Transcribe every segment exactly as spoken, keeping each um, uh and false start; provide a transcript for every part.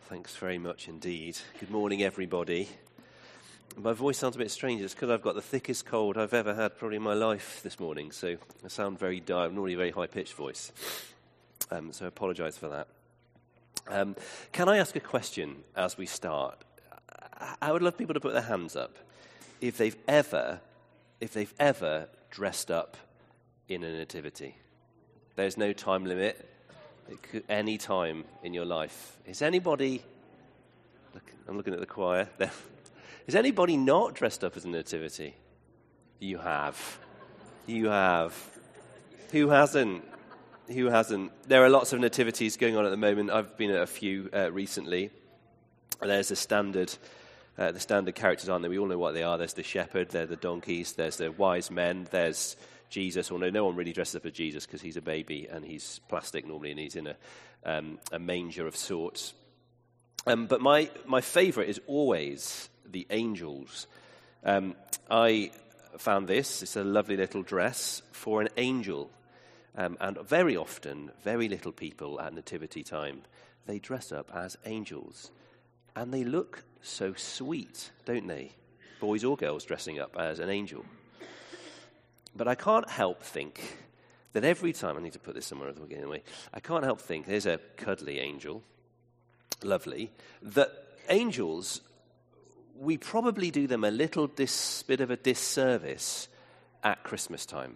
Thanks very much indeed. Good morning, everybody. My voice sounds a bit strange. It's because I've got the thickest cold I've ever had probably in my life this morning, so I sound very dire. I'm normally a very high-pitched voice, um, so I apologise for that. Um, can I ask a question as we start? I would love people to put their hands up if they've ever, if they've ever dressed up in a nativity. There's no time limit. It could, any time in your life. Is anybody, look, I'm looking at the choir there. Is anybody not dressed up as a nativity? You have. You have. Who hasn't? Who hasn't? There are lots of nativities going on at the moment. I've been at a few uh, recently. There's a standard, uh, the standard characters, aren't there? We all know what they are. There's the shepherd, there's the donkeys, there's the wise men, there's Jesus, although no one really dresses up as Jesus because he's a baby and he's plastic normally and he's in a, um, a manger of sorts. Um, but my, my favourite is always the angels. Um, I found this. It's a lovely little dress for an angel. Um, and very often, very little people at nativity time, they dress up as angels. And they look so sweet, don't they? Boys or girls dressing up as an angel. But I can't help think that every time, I need to put this somewhere else anyway, I can't help think, there's a cuddly angel, lovely, that angels, we probably do them a little dis, bit of a disservice at Christmas time.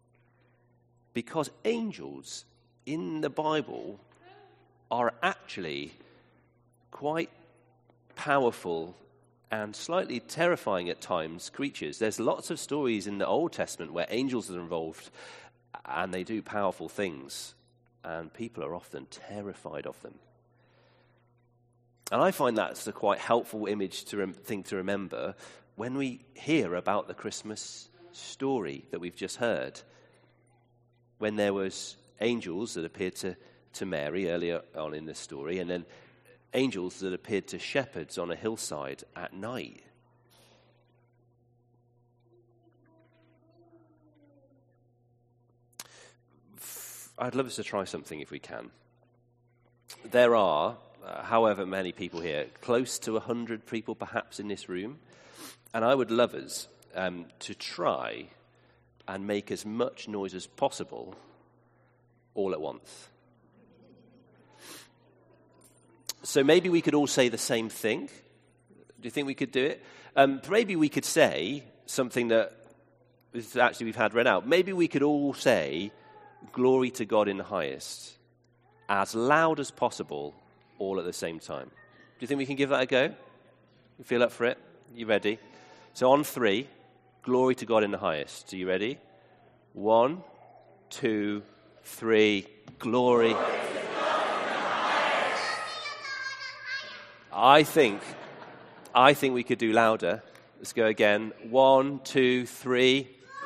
Because angels in the Bible are actually quite powerful and slightly terrifying at times creatures. There's lots of stories in the Old Testament where angels are involved and they do powerful things, and people are often terrified of them. And I find that's a quite helpful image to rem- thing to remember when we hear about the Christmas story that we've just heard. When there was angels that appeared to, to Mary earlier on in the story, and then angels that appeared to shepherds on a hillside at night. I'd love us to try something if we can. There are, uh, however many people here, close to one hundred people perhaps in this room, and I would love us um, to try and make as much noise as possible all at once. So maybe we could all say the same thing. Do you think we could do it? Um, maybe we could say something that actually we've had read out. Maybe we could all say, "Glory to God in the highest," as loud as possible, all at the same time. Do you think we can give that a go? You feel up for it? You ready? So on three, "Glory to God in the highest." Are you ready? One, two, three. Glory. Glory. I think, I think we could do louder. Let's go again. One, two, three.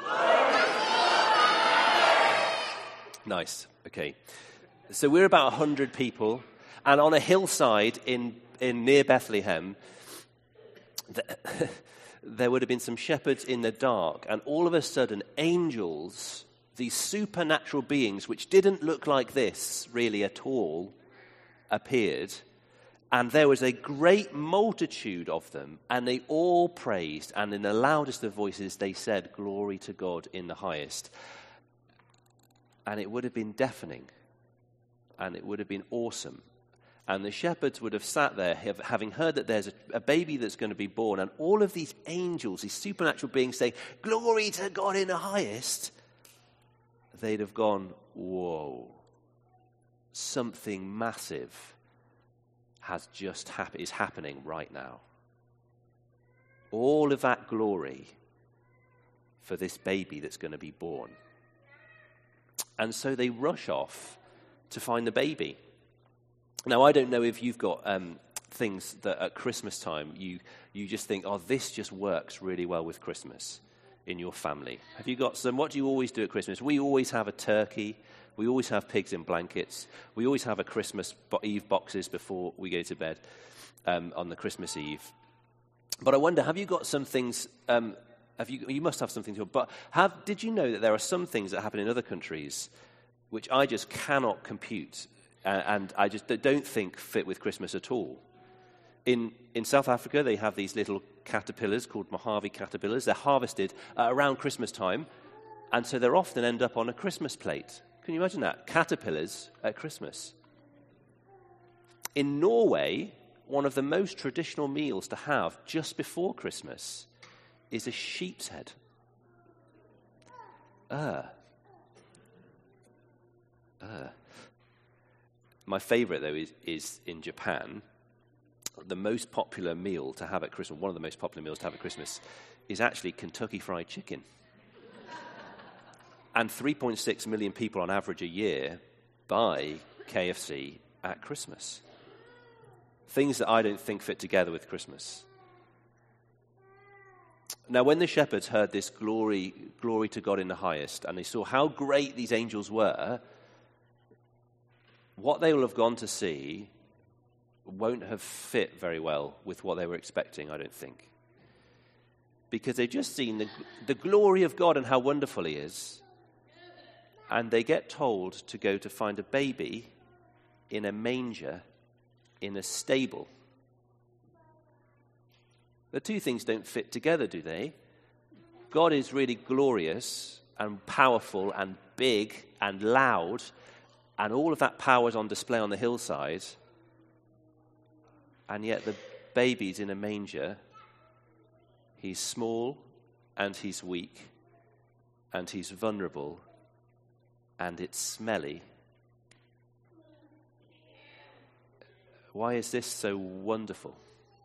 Nice. Okay. So we're about one hundred people, and on a hillside in, in near Bethlehem, the, there would have been some shepherds in the dark, and all of a sudden, angels, these supernatural beings, which didn't look like this really at all, appeared. And there was a great multitude of them, and they all praised, and in the loudest of voices they said, "Glory to God in the highest." And it would have been deafening, and it would have been awesome. And the shepherds would have sat there, having heard that there's a, a baby that's going to be born, and all of these angels, these supernatural beings saying, "Glory to God in the highest." They'd have gone, whoa, something massive has just happened, is happening right now. All of that glory for this baby that's going to be born. And so they rush off to find the baby. Now, I don't know if you've got um, things that at Christmas time you you just think, oh, this just works really well with Christmas in your family. Have you got some? What do you always do at Christmas? We always have a turkey. We always have pigs in blankets. We always have a Christmas Eve boxes before we go to bed um, on the Christmas Eve. But I wonder, have you got some things? Um, have you? You must have something to. But have? Did you know that there are some things that happen in other countries which I just cannot compute, uh, and I just don't think fit with Christmas at all? In, in South Africa, they have these little caterpillars called Mojave caterpillars. They're harvested uh, around Christmas time, and so they're often end up on a Christmas plate. Can you imagine that? Caterpillars at Christmas. In Norway, one of the most traditional meals to have just before Christmas is a sheep's head. Uh. Uh. My favorite, though, is, is in Japan. The most popular meal to have at Christmas, one of the most popular meals to have at Christmas, is actually Kentucky Fried Chicken. And three point six million people on average a year buy K F C at Christmas. Things that I don't think fit together with Christmas. Now, when the shepherds heard this glory, glory to God in the highest, and they saw how great these angels were, what they will have gone to see won't have fit very well with what they were expecting, I don't think. Because they've just seen the, the glory of God and how wonderful he is, and they get told to go to find a baby in a manger in a stable. The two things don't fit together, do they? God is really glorious and powerful and big and loud, and all of that power is on display on the hillside, and yet the baby's in a manger. He's small, and he's weak, and he's vulnerable, and it's smelly. Why is this so wonderful?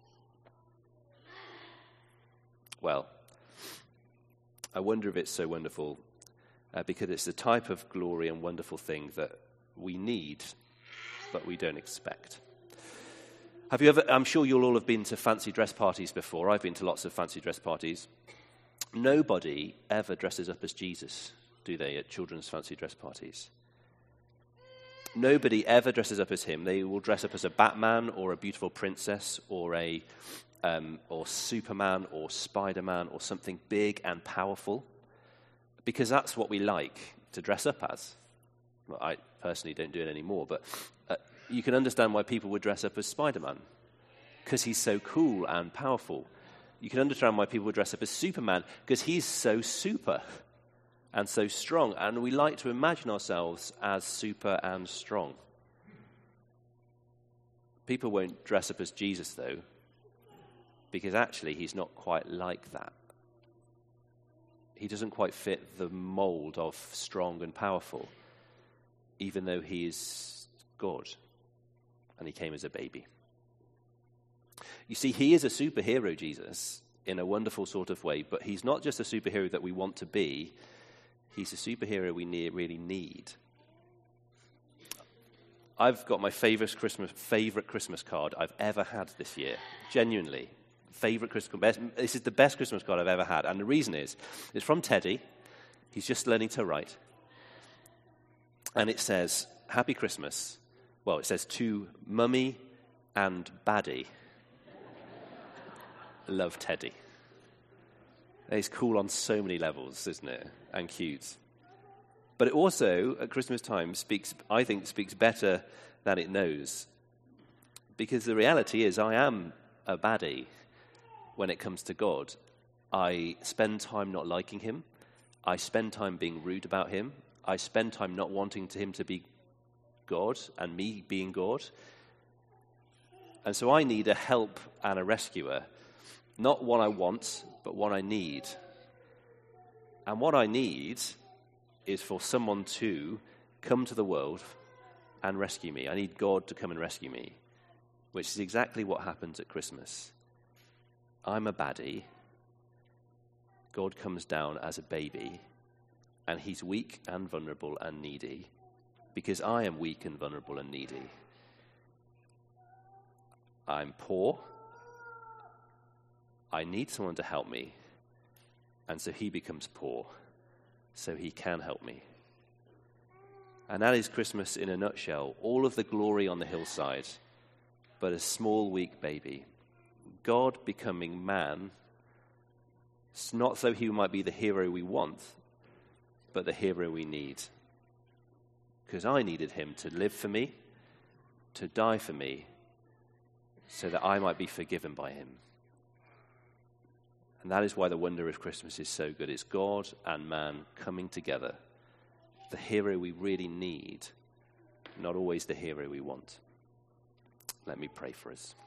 Well, I wonder if it's so wonderful uh, because it's the type of glory and wonderful thing that we need, but we don't expect. Have you ever, I'm sure you'll all have been to fancy dress parties before. I've been to lots of fancy dress parties. Nobody ever dresses up as Jesus, do they, at children's fancy dress parties? Nobody ever dresses up as him. They will dress up as a Batman or a beautiful princess or a um, or Superman or Spider-Man or something big and powerful, because that's what we like to dress up as. Well, I personally don't do it anymore, but uh, you can understand why people would dress up as Spider-Man, because he's so cool and powerful. You can understand why people would dress up as Superman, because he's so super and so strong, and we like to imagine ourselves as super and strong. People won't dress up as Jesus, though, because actually he's not quite like that. He doesn't quite fit the mold of strong and powerful, even though he is God, and he came as a baby. You see, he is a superhero, Jesus, in a wonderful sort of way, but he's not just a superhero that we want to be. He's a superhero we need, really need. I've got my favorite Christmas, favorite Christmas card I've ever had this year. Genuinely. Favorite Christmas best, This is the best Christmas card I've ever had. And the reason is, it's from Teddy. He's just learning to write. And it says, Happy Christmas. Well, it says to Mummy and Baddie. Love, Teddy. He's cool on so many levels, isn't it? And cute. But it also, at Christmas time, speaks, I think, speaks better than it knows. Because the reality is, I am a baddie when it comes to God. I spend time not liking him. I spend time being rude about him. I spend time not wanting to him to be God and me being God. And so I need a help and a rescuer. Not one I want, but one I need. And what I need is for someone to come to the world and rescue me. I need God to come and rescue me, which is exactly what happens at Christmas. I'm a baddie. God comes down as a baby, and he's weak and vulnerable and needy, because I am weak and vulnerable and needy. I'm poor. I need someone to help me. And so he becomes poor, so he can help me. And that is Christmas in a nutshell. All of the glory on the hillside, but a small, weak baby. God becoming man, not so he might be the hero we want, but the hero we need. Because I needed him to live for me, to die for me, so that I might be forgiven by him. And that is why the wonder of Christmas is so good. It's God and man coming together. The hero we really need, not always the hero we want. Let me pray for us.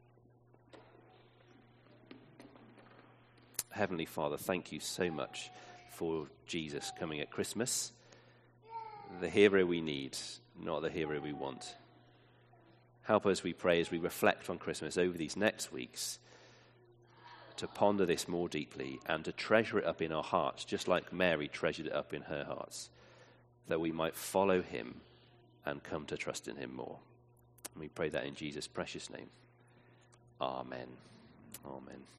Heavenly Father, thank you so much for Jesus coming at Christmas. The hero we need, not the hero we want. Help us, we pray, as we reflect on Christmas over these next weeks, to ponder this more deeply and to treasure it up in our hearts, just like Mary treasured it up in her hearts, that we might follow him and come to trust in him more. And we pray that in Jesus' precious name. Amen. Amen.